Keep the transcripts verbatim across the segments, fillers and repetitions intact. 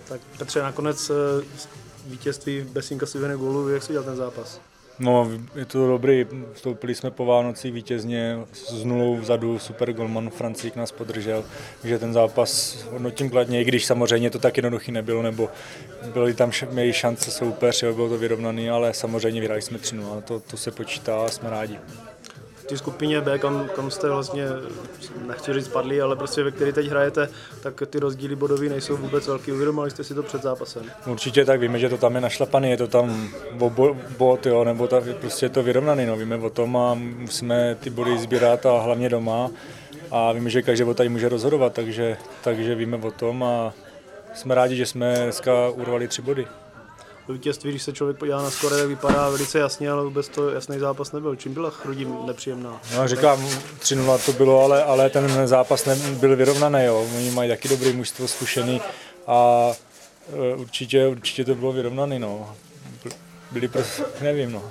Tak Petře, nakonec vítězství bez inkasovaného gólu, jak jsi dělal ten zápas? No, je to dobrý, vstoupili jsme po Vánocích vítězně s nulou vzadu, super golman Francík nás podržel, takže ten zápas hodnotím kladně, i když samozřejmě to tak jednoduchý nebylo, nebo byly tam měli šance soupeř, jo, bylo to vyrovnaný, ale samozřejmě vyhráli jsme tři nula, to, to se počítá a jsme rádi. V té skupině B, kam, kam jste vlastně, nechci říct padli, ale prostě ve které teď hrajete, tak ty rozdíly bodový nejsou vůbec velký. Uvědomili jste si to před zápasem? Určitě tak, víme, že to tam je našlapaný, je to tam bod, jo, nebo ta, prostě je to vyrovnaný, no, víme o tom a musíme ty body sbírat a hlavně doma a víme, že každý tady může rozhodovat, takže, takže víme o tom a jsme rádi, že jsme dneska urvali tři body. Do vítězství, když se člověk podívá na skóre, tak vypadá velice jasně, ale vůbec to jasný zápas nebyl. Čím byla Chrudim nepříjemná? No, říkám, tři nula to bylo, ale, ale ten zápas nebyl vyrovnaný. Jo. Oni mají taky dobré mužstvo, zkušený a určitě, určitě to bylo vyrovnaný. No. Byli prostě, nevím. No.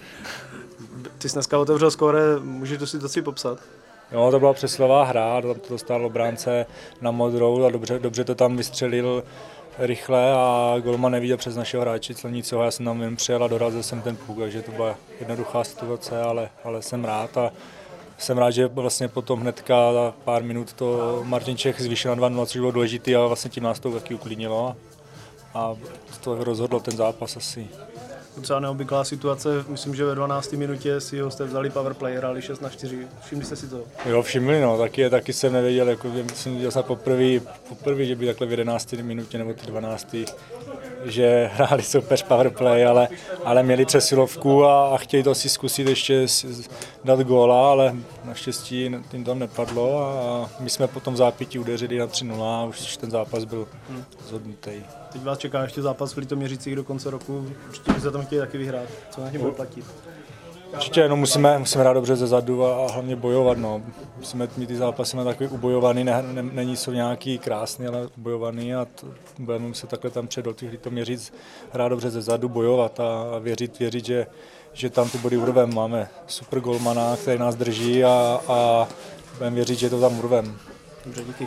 Ty jsi dneska otevřel skóre, můžeš to si to si popsat? Jo, to byla přeslová hra, tam to stálo bránce na modrou a dobře, dobře to tam vystřelil rychle a golman neviděl přes našeho hráče Celnícova, já jsem tam jen přijel a dorazil jsem ten puk, takže to byla jednoduchá situace, ale, ale jsem rád a jsem rád, že vlastně potom hnedka za pár minut to Martin Čech zvýšil na dva nula, což bylo důležité a vlastně tím nás to taky uklidnilo a to rozhodlo ten zápas asi. Docela neobvyklá situace, myslím, že ve dvanácté minutě si ho jste vzali powerplay, hráli šest na čtyři, všimli jste si to? Jo, všimli, no, taky, taky jsem nevěděl, jako, jsem viděl jsem poprvé, poprvé, že by takhle v jedenácté minutě nebo ty dvanácté že hráli soupeř powerplay, ale, ale měli přesilovku a, a chtěli to si zkusit ještě dát góla, ale naštěstí tím tam nepadlo a my jsme potom v zápětí udeřili na tři nula a už ten zápas byl hmm. zhodnutý. Teď vás čeká ještě zápas v Litoměřicích do konce roku, určitě byste tam chtěli taky vyhrát, co na něm bude platit? Určitě, jenom musíme, musíme hrát dobře zezadu a, a hlavně bojovat. No. Musíme mít ty zápasy na takový ubojovaný, ne, ne, není jsou nějaký krásný, ale ubojovaný a to, budeme muset takhle tam před do těch Litoměřic hrát dobře zezadu, bojovat a, a věřit, věřit, že, že tam ty body urvem. Máme super golmana, který nás drží a, a budeme věřit, že to tam urvem. Dobře, díky.